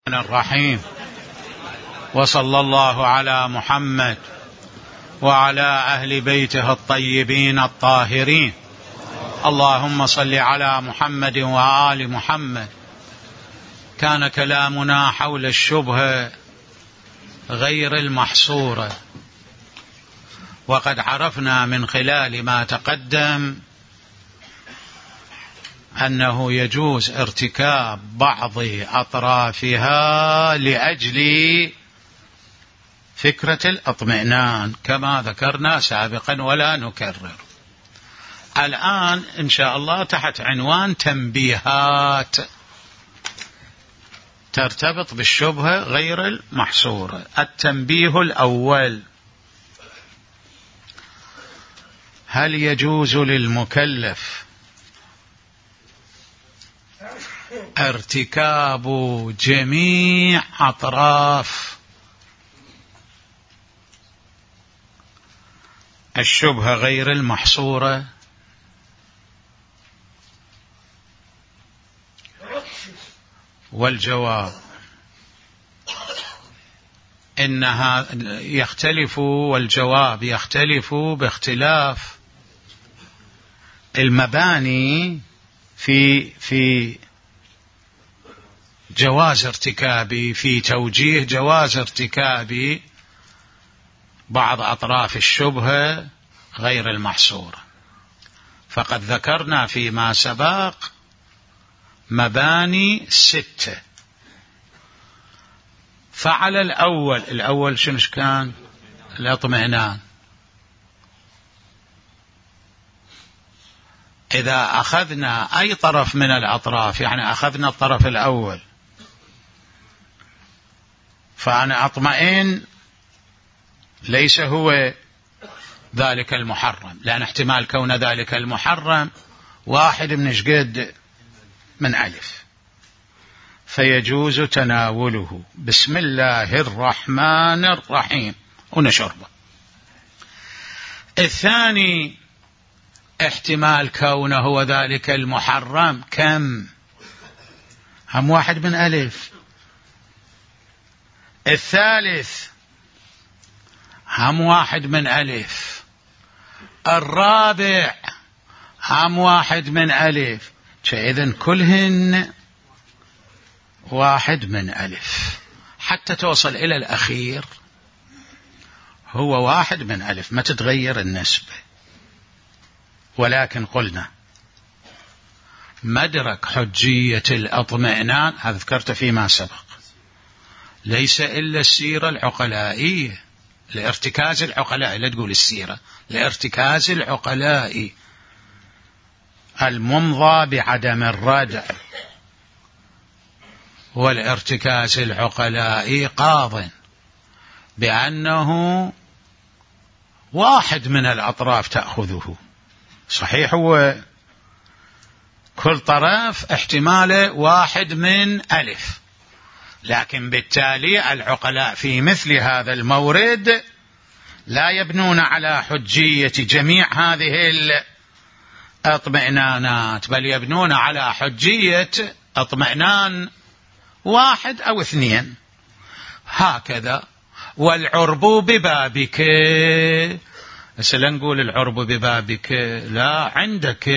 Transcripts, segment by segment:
الرحيم. وصلى الله على محمد وعلى أهل بيته الطيبين الطاهرين. اللهم صل على محمد وآل محمد. كان كلامنا حول الشبهة غير المحصورة، وقد عرفنا من خلال ما تقدم أنه يجوز ارتكاب بعض أطرافها لأجل فكرة الاطمئنان كما ذكرنا سابقا ولا نكرر. الآن إن شاء الله تحت عنوان تنبيهات ترتبط بالشبهة غير المحصورة. التنبيه الأول: هل يجوز للمكلف ارتكاب جميع أطراف الشبهة غير المحصورة؟ والجواب إنها يختلف، والجواب يختلف باختلاف المباني في جواز ارتكاب، في توجيه جواز ارتكاب بعض أطراف الشبهة غير المحصورة. فقد ذكرنا فيما سبق مباني 6. فعلى الأول شنو كان؟ الاطمئنان. إذا أخذنا أي طرف من الأطراف، يعني أخذنا الطرف الأول، فأنا أطمئن ليس هو ذلك المحرم، لأن احتمال كون ذلك المحرم واحد من شقد من ألف، فيجوز تناوله بسم الله الرحمن الرحيم ونشربه. الثاني احتمال كونه هو ذلك المحرم كم؟ هم واحد من ألف. الثالث هم واحد من ألف. الرابع هم واحد من ألف. إذن كلهن واحد من ألف حتى توصل إلى الأخير هو واحد من ألف، ما تتغير النسبة. ولكن قلنا مدرك حجية الاطمئنان، هذا ذكرت فيما سبق، ليس إلا السيرة العقلائية لارتكاز العقلاء، لا تقول السيرة، لارتكاز العقلاء الممضى بعدم الردع، والارتكاز العقلاء قاض بأنه واحد من الأطراف تأخذه. صحيح هو كل طرف احتماله واحد من ألف، لكن بالتالي العقلاء في مثل هذا المورد لا يبنون على حجية جميع هذه الاطمئنانات، بل يبنون على حجية اطمئنان واحد أو اثنين هكذا. والعرب ببابك، لا نقول العرب ببابك، لا، عندك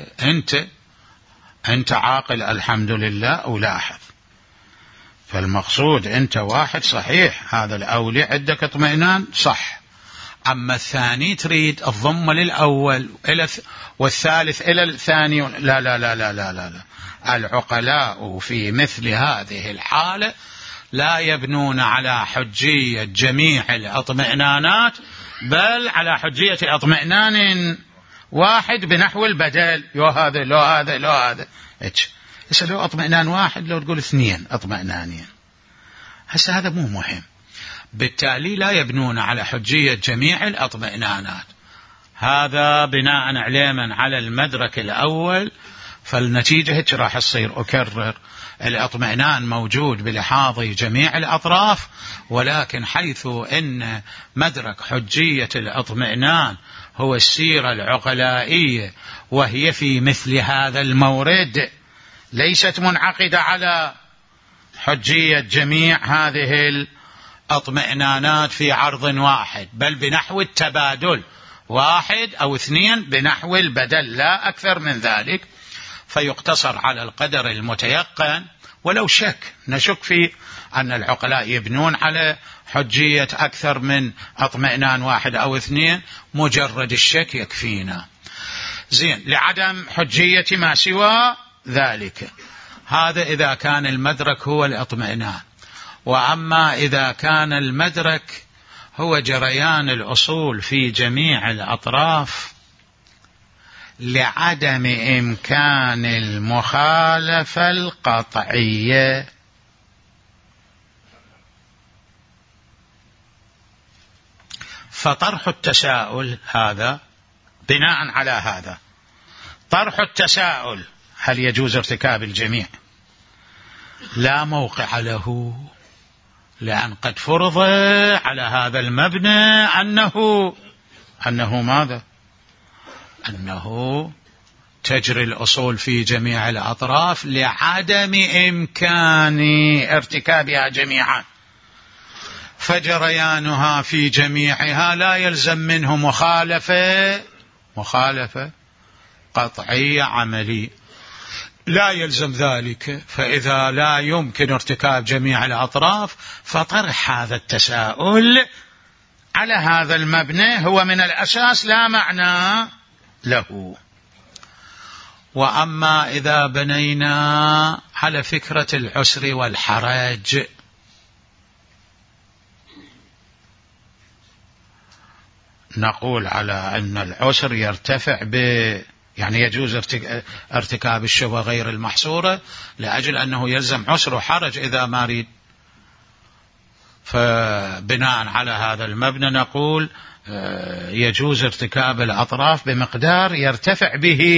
أنت عاقل الحمد لله ألاحظ، فالمقصود أنت واحد صحيح، هذا الأولي عندك اطمئنان صح، أما الثاني تريد الضم للأول والثالث إلى الثاني. لا لا لا لا لا لا. العقلاء في مثل هذه الحالة لا يبنون على حجية جميع الاطمئنانات، بل على حجية اطمئنان واحد بنحو البدل، لو هذا لو هذا لو هذا. هسه لو اطمئنان واحد، لو تقول 2 اطمئنانين، هسه هذا مو مهم. بالتالي لا يبنون على حجية جميع الاطمئنانات. هذا بناء علما على المدرك الأول، فالنتيجة هيك راح تصير. أكرر، الاطمئنان موجود بلحاظ جميع الأطراف، ولكن حيث إن مدرك حجية الاطمئنان هو السيرة العقلائية، وهي في مثل هذا المورد ليست منعقدة على حجية جميع هذه الاطمئنانات في عرض واحد، بل بنحو التبادل، 1 أو 2 بنحو البدل، لا أكثر من ذلك، فيقتصر على القدر المتيقن. ولو نشك في أن العقلاء يبنون على حجية أكثر من اطمئنان 1 أو 2، مجرد الشك يكفينا. زين، لعدم حجية ما سوى ذلك، هذا إذا كان المدرك هو الاطمئنان. وأما إذا كان المدرك هو جريان الأصول في جميع الأطراف لعدم إمكان المخالفة القطعية، فطرح التساؤل هذا بناء على هذا، طرح التساؤل هل يجوز ارتكاب الجميع لا موقع له، لأن قد فرض على هذا المبنى أنه ماذا؟ أنه تجري الأصول في جميع الأطراف لعدم إمكان ارتكابها جميعا، فجريانها في جميعها لا يلزم منه مخالفة قطعية عملية، لا يلزم ذلك. فإذا لا يمكن ارتكاب جميع الأطراف، فطرح هذا التساؤل على هذا المبنى هو من الأساس لا معنى له. وأما إذا بنينا على فكرة العسر والحرج، نقول على أن العسر يرتفع يعني يجوز ارتكاب الشبهة غير المحصورة لأجل أنه يلزم عسر وحرج إذا ما ريد. فبناء على هذا المبنى نقول يجوز ارتكاب الأطراف بمقدار يرتفع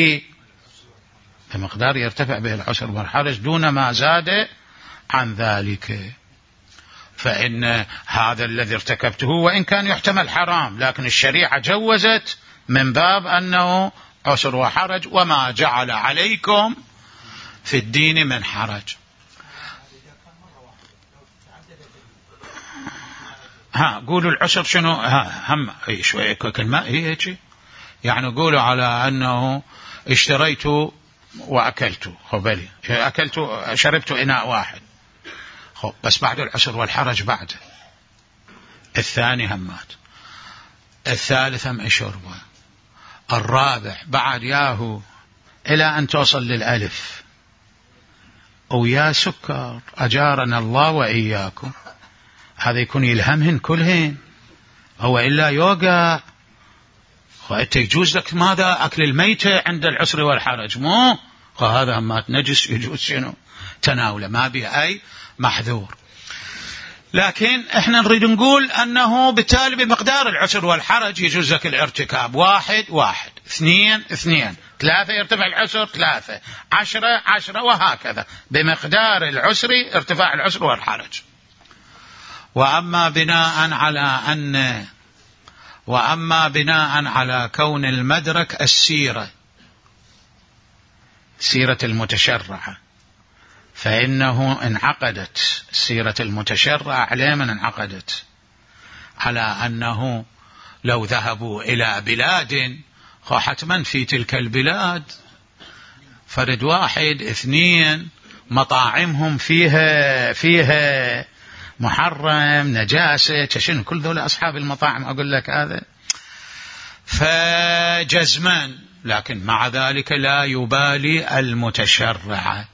به العسر والحرج دون ما زاد عن ذلك. فإن هذا الذي ارتكبته وإن كان يحتمل حرام، لكن الشريعة جوزت من باب أنه عسر وحرج، وما جعل عليكم في الدين من حرج. قولوا العسر شنو؟ هم شوية كلمة هيك، يعني قولوا على أنه اشتريت وأكلت، خبالي أكلت شربت إناء واحد، بس بعد العسر والحرج بعد الثاني همات، الثالث هم شربه، الرابع بعد ياهو إلى أن توصل للألف، ويا سكر أجارنا الله وإياكم. هذا يكون يلهمهن كلهن، هو إلا يوقع. وأنت يجوز لك ماذا؟ أكل الميتة عند العسر والحرج، مو هذا همات نجس يجوز شنو تناوله، ما به أي محذور. لكن احنا نريد نقول أنه بالتالي بمقدار العسر والحرج يجوز لك الارتكاب، 1 1 2 2 3 يرتفع العسر 3 10 10 وهكذا بمقدار العسر ارتفاع العسر والحرج. وأما بناء على كون المدرك السيرة المتشرعة، فإنه انعقدت سيرة المتشرع على من انعقدت على أنه لو ذهبوا إلى بلاد حتما في تلك البلاد فرد 1 2 مطاعمهم فيها محرم نجاسة شنو، كل ذول أصحاب المطاعم أقول لك هذا فجزمان، لكن مع ذلك لا يبالي المتشرع.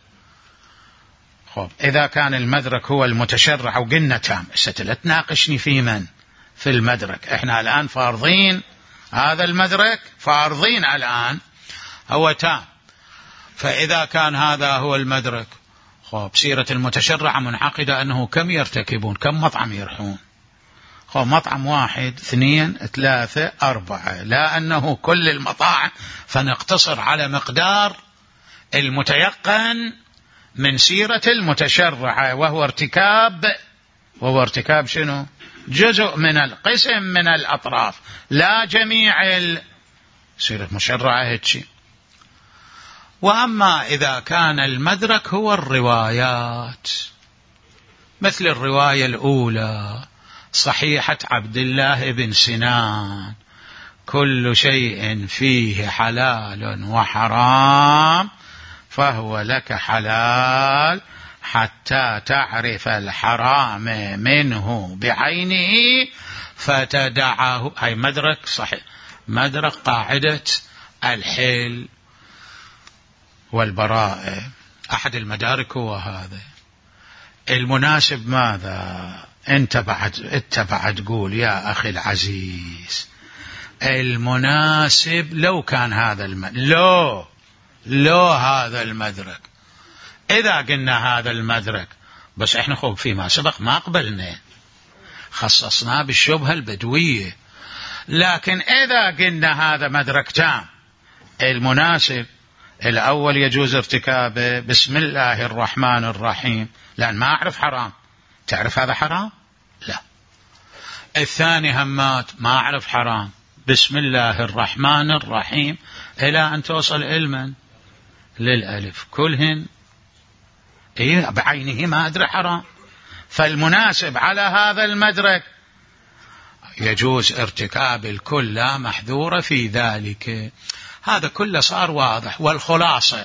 إذا كان المدرك هو المتشرع وقلنا تام، لا تناقشني في من في المدرك، احنا الآن فارضين هذا المدرك، فارضين الآن هو تام. فإذا كان هذا هو المدرك، سيرة المتشرع منعقدة أنه كم يرتكبون، كم مطعم يرحون، مطعم 1 2 3 4، لا أنه كل المطاعم، فنقتصر على مقدار المتيقن من سيرة المتشرع، وهو ارتكاب شنو؟ جزء من القسم من الأطراف، لا جميع سيرة المشرعة هيك. وأما إذا كان المدرك هو الروايات، مثل الرواية الأولى صحيحة عبد الله بن سنان: كل شيء فيه حلال وحرام فهو لك حلال حتى تعرف الحرام منه بعينه فتدعه. هاي مدرك صحيح، مدرك قاعدة الحل والبراءة، أحد المدارك هو هذا. المناسب ماذا؟ أنت بعد تقول يا أخي العزيز المناسب لو كان هذا لو هذا المدرك، إذا قلنا هذا المدرك بس إحنا خوب فيما سبق ما قبلنا، خصصناه بالشبهة البدوية، لكن إذا قلنا هذا مدرك تام المناسب الأول يجوز ارتكابه بسم الله الرحمن الرحيم، لأن ما أعرف حرام. تعرف هذا حرام؟ لا. الثاني همات ما أعرف حرام، بسم الله الرحمن الرحيم إلى أن توصل علما للألف كلهن بعينه ما أدري حرام. فالمناسب على هذا المدرك يجوز ارتكاب الكل لا محذور في ذلك. هذا كله صار واضح. والخلاصة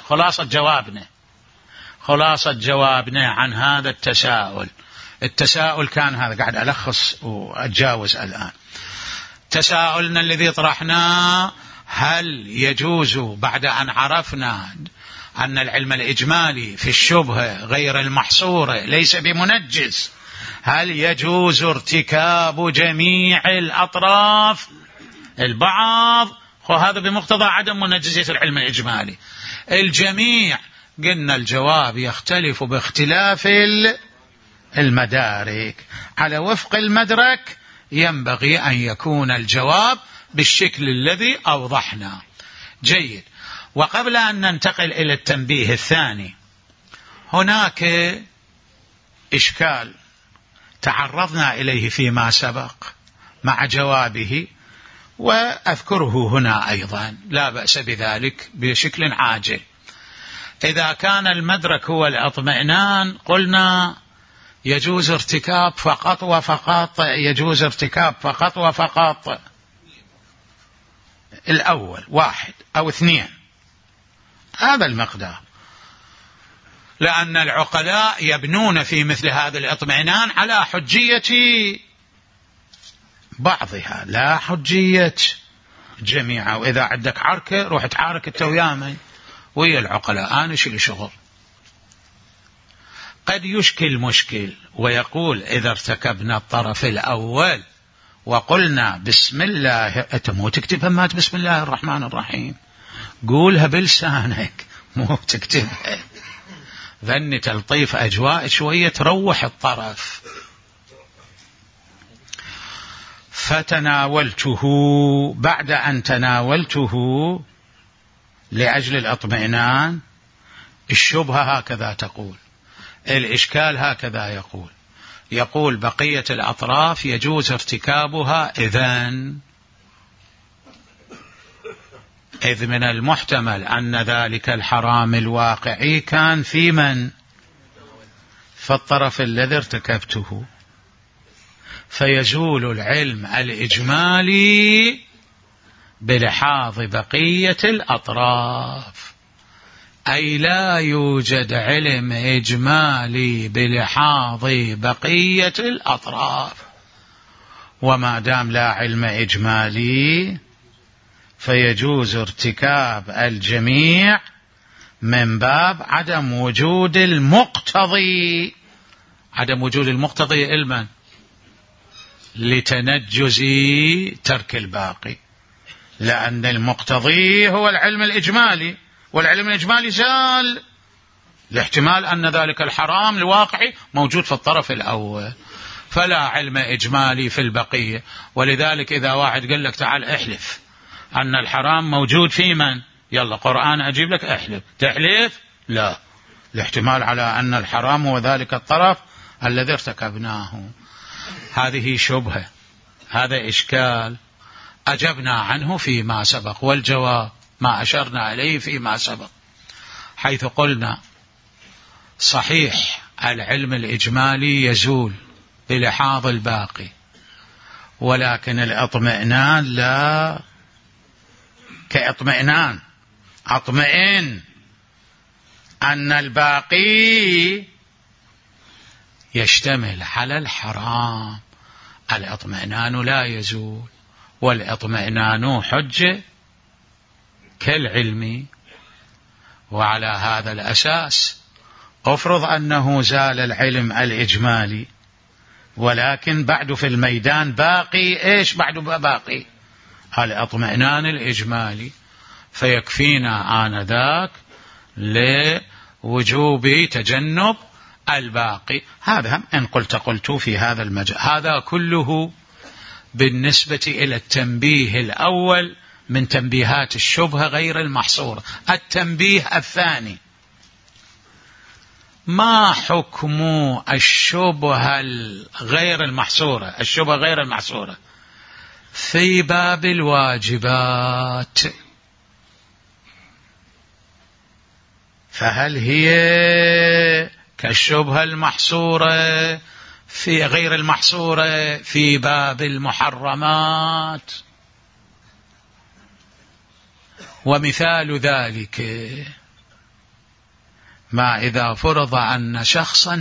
خلاصة جوابنا عن هذا التساؤل كان هذا، قاعد ألخص وأتجاوز الآن. تساؤلنا الذي طرحناه: هل يجوز بعد أن عرفنا أن العلم الإجمالي في الشبهة غير المحصورة ليس بمنجز، هل يجوز ارتكاب جميع الأطراف البعض؟ وهذا بمقتضى عدم منجزية العلم الإجمالي. الجميع قلنا الجواب يختلف باختلاف المدارك. على وفق المدرك ينبغي أن يكون الجواب بالشكل الذي أوضحنا. جيد. وقبل أن ننتقل إلى التنبيه الثاني، هناك إشكال تعرضنا إليه فيما سبق مع جوابه، وأذكره هنا أيضا لا بأس بذلك بشكل عاجل. إذا كان المدرك هو الاطمئنان قلنا يجوز ارتكاب فقط وفقط، يجوز ارتكاب فقط وفقط الأول 1 أو 2، هذا المقدار، لأن العقلاء يبنون في مثل هذا الاطمئنان على حجية بعضها لا حجية جميعها. وإذا عندك عركة روح تعارك التويامين ويا العقلاء، أنا شو شغل. قد يشكل مشكل ويقول إذا ارتكبنا الطرف الأول وقلنا بسم الله، أنت مو تكتبها مات بسم الله الرحمن الرحيم، قولها بلسانك مو تكتبها، ذني تلطيف أجواء شوية تروح الطرف. فتناولته، بعد أن تناولته لأجل الاطمئنان، الشبهة هكذا تقول، الإشكال هكذا يقول بقية الأطراف يجوز ارتكابها إذ من المحتمل أن ذلك الحرام الواقعي كان في من؟ في الطرف الذي ارتكبته، فيزول العلم الإجمالي بلحاظ بقية الأطراف، أي لا يوجد علم إجمالي بلحاظ بقية الأطراف. وما دام لا علم إجمالي فيجوز ارتكاب الجميع من باب عدم وجود المقتضي. عدم وجود المقتضي علما لتنجز ترك الباقي، لأن المقتضي هو العلم الإجمالي، والعلم الإجمالي زال لاحتمال أن ذلك الحرام الواقعي موجود في الطرف الأول، فلا علم إجمالي في البقية. ولذلك إذا واحد قال لك تعال احلف أن الحرام موجود في من؟ يلا قرآن أجيب لك احلف، تحلف؟ لا، الاحتمال على أن الحرام هو ذلك الطرف الذي ارتكبناه. هذه شبهة، هذا إشكال أجبنا عنه فيما سبق، والجواب ما أشرنا إليه فيما سبق، حيث قلنا صحيح العلم الإجمالي يزول بلحاظ الباقي، ولكن الاطمئنان لا كاطمئنان. أطمئن أن الباقي يشتمل على الحرام، الاطمئنان لا يزول، والاطمئنان حجة كالعلم. وعلى هذا الأساس أفرض أنه زال العلم الإجمالي، ولكن بعد في الميدان باقي إيش؟ بعد باقي الاطمئنان الإجمالي، فيكفينا آنذاك لوجوب تجنب الباقي. هذا إن قلت في هذا المجال. هذا كله بالنسبة إلى التنبيه الأول من تنبيهات الشبهة غير المحصورة. التنبيه الثاني: ما حكم الشبهة غير المحصورة، الشبهة غير المحصورة في باب الواجبات؟ فهل هي كالشبهة المحصورة في غير المحصورة في باب المحرمات؟ ومثال ذلك ما إذا فرض أن شخصا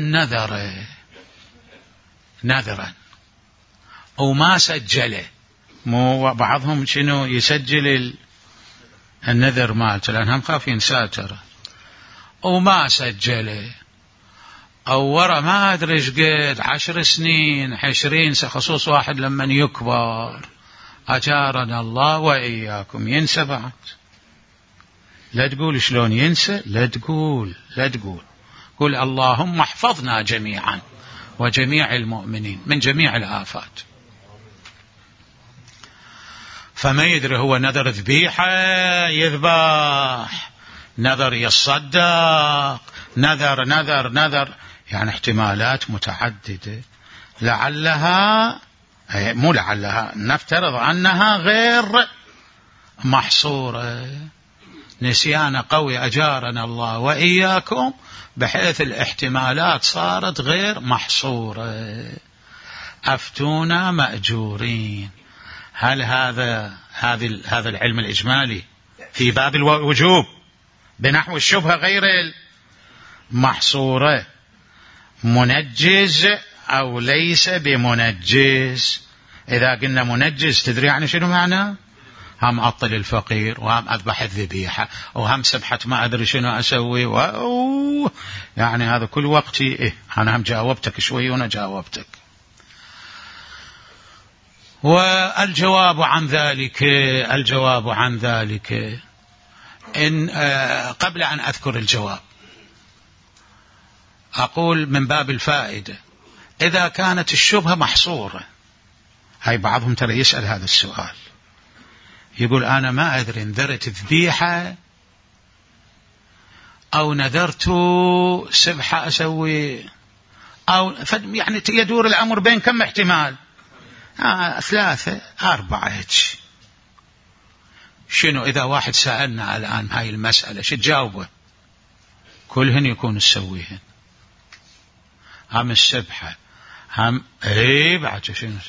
نذرا وما سجله. مو بعضهم شنو يسجل النذر مالته لأنهم خافين ساتره، وما سجله، أو ورا ما أدري إيش قد 10 سنين 20 خصوص واحد لمن يكبر أجارنا الله وإياكم ينسى بعد. لا تقول شلون ينسى، لا تقول قل اللهم احفظنا جميعا وجميع المؤمنين من جميع الآفات. فما يدري هو نذر ذبيحة يذبح، نذر يصدق، نذر يعني احتمالات متعددة. لعلها مو لعلها، نفترض أنها غير محصورة، نسيان قوي أجارنا الله وإياكم، بحيث الاحتمالات صارت غير محصورة. أفتونا مأجورين. هل هذا العلم الإجمالي في باب الوجوب بنحو الشبهة غير المحصورة منجز أو ليس بمنجز؟ إذا قلنا منجز تدري يعني شنو معنى؟ هم أطل الفقير، وهم أذبح الذبيحة، وهم سبحة ما أدري شنو أسوي، يعني هذا كل وقتي أنا هم جاوبتك شوي وأنا جاوبتك. والجواب عن ذلك إن قبل أن أذكر الجواب أقول من باب الفائدة: إذا كانت الشبهة محصورة، هاي بعضهم ترى يسأل هذا السؤال، يقول أنا ما أدري نذرت ذبيحة أو نذرت سبحة أسوي، أو يعني يدور الأمر بين كم احتمال؟ 3 4 هيك. شنو إذا واحد سألنا الآن هاي المسألة شو تجاوبه؟ كلهن يكون تسويهن، هم السبحة هم بعد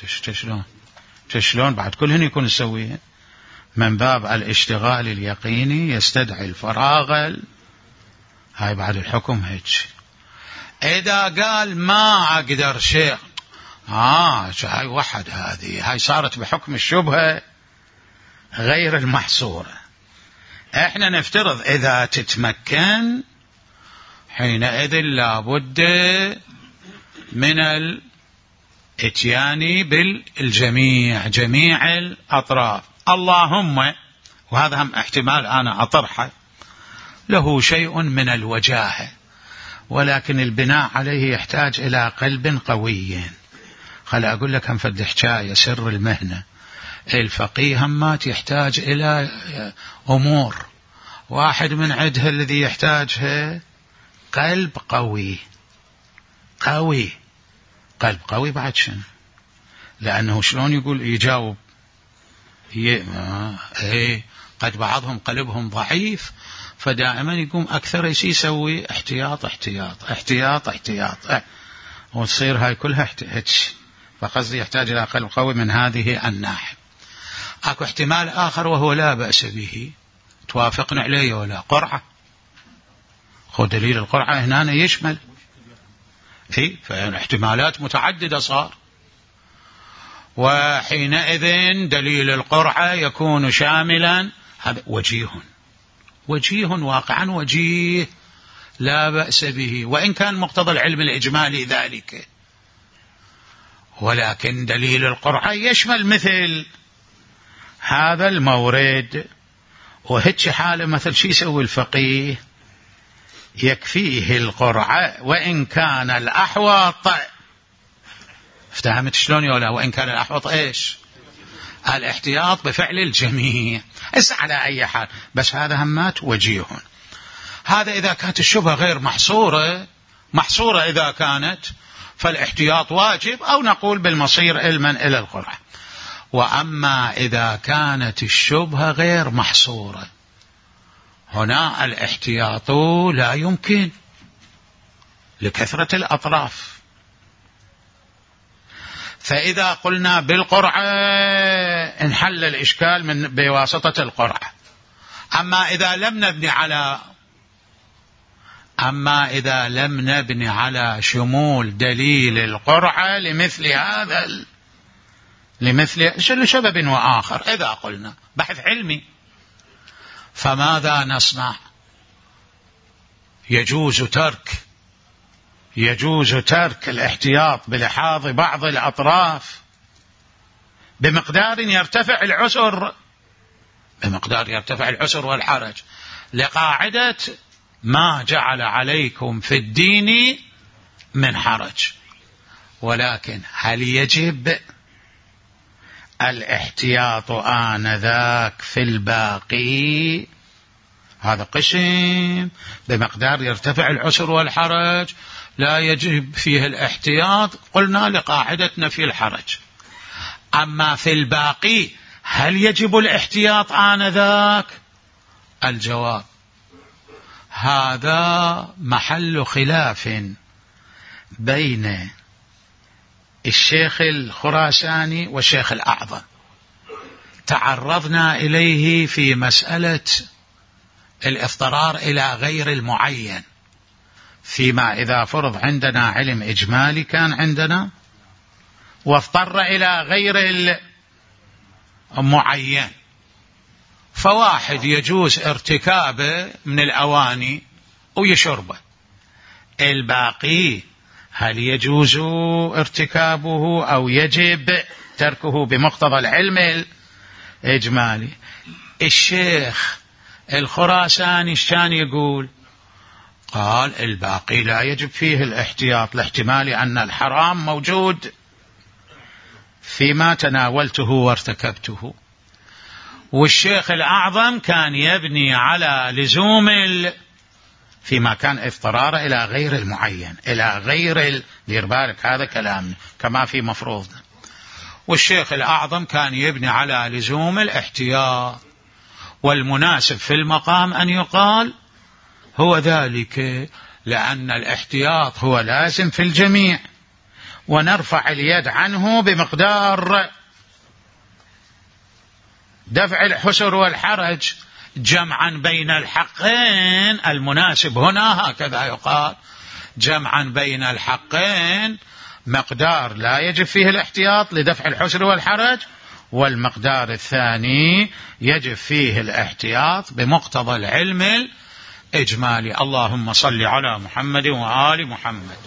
شلون بعد كلهن يكون تسويهن، من باب الاشتغال اليقيني يستدعي الفراغ. هاي بعد الحكم هيك. إذا قال ما أقدر شيء، هاي وحد، هاي صارت بحكم الشبهة غير المحصورة. احنا نفترض إذا تتمكن حينئذ لابد من الاتيان بالجميع، جميع الأطراف. اللهم، وهذا هم احتمال أنا أطرحه، له شيء من الوجاهة، ولكن البناء عليه يحتاج إلى قلب قوي. خل أقول لك هم فد حكاية سر المهنة. الفقيه همات يحتاج إلى أمور، واحد من عدها الذي يحتاجها قلب قوي. قلب قوي بعد شنو؟ لأنه شلون يقول يجاوب قد بعضهم قلبهم ضعيف، فدائما يقوم أكثر شيء يسوي احتياط احتياط احتياط احتياط، وتصير هاي كلها هتش. فقصدي يحتاج إلى قلب قوي من هذه الناحية. أكو احتمال آخر وهو لا بأس به، توافقنا عليه ولا؟ قرعة. خذ دليل القرعة هنا يشمل فاحتمالات متعددة صار، وحينئذ دليل القرعة يكون شاملا. هذا وجيه واقعا وجيه لا بأس به، وإن كان مقتضى العلم الإجمالي ذلك، ولكن دليل القرعة يشمل مثل هذا المورد. وهيك حالة مثل شي يسوي الفقيه؟ يكفيه القرعة وإن كان الأحوط. افتهمت شلون يولا؟ وإن كان الأحوط إيش؟ الاحتياط بفعل الجميع. على أي حال، بس هذا همات وجيه. هذا إذا كانت الشبهة غير محصورة إذا كانت فالاحتياط واجب، أو نقول بالمصير علما إلى القرعة. وأما إذا كانت الشبهة غير محصورة، هنا الاحتياط لا يمكن لكثرة الأطراف. فإذا قلنا بالقرعة انحل الإشكال بواسطة القرعة. أما إذا لم نبني على شمول دليل القرعة لمثل سبب وآخر، إذا قلنا بحث علمي، فماذا نصنع؟ يجوز ترك الاحتياط بلحاظ بعض الأطراف بمقدار يرتفع العسر والحرج، لقاعدة ما جعل عليكم في الدين من حرج. ولكن هل يجب الاحتياط آنذاك في الباقي؟ هذا قسم بمقدار يرتفع العسر والحرج لا يجب فيه الاحتياط، قلنا لقاعدة نفي الحرج. أما في الباقي هل يجب الاحتياط آنذاك؟ الجواب هذا محل خلاف بين الشيخ الخراساني والشيخ الأعظم، تعرضنا إليه في مسألة الاضطرار إلى غير المعين، فيما إذا فرض عندنا علم إجمالي كان عندنا واضطر إلى غير المعين، فواحد يجوز ارتكابه من الأواني ويشربه، الباقي هل يجوز ارتكابه أو يجب تركه بمقتضى العلم الإجمالي؟ الشيخ الخراساني شان يقول؟ قال الباقي لا يجب فيه الاحتياط لاحتمال أن الحرام موجود فيما تناولته وارتكبته. والشيخ الأعظم كان يبني على لزوم فيما كان اضطرار إلى غير المعين، إلى غير دير بالك هذا كلامنا كما في مفروضنا. والشيخ الأعظم كان يبني على لزوم الاحتياط، والمناسب في المقام أن يقال هو ذلك، لأن الاحتياط هو لازم في الجميع، ونرفع اليد عنه بمقدار دفع الحسر والحرج جمعا بين الحقين. المناسب هنا هكذا يقال، جمعا بين الحقين، مقدار لا يجب فيه الاحتياط لدفع الحسر والحرج، والمقدار الثاني يجب فيه الاحتياط بمقتضى العلم الإجمالي. اللهم صل على محمد وآل محمد.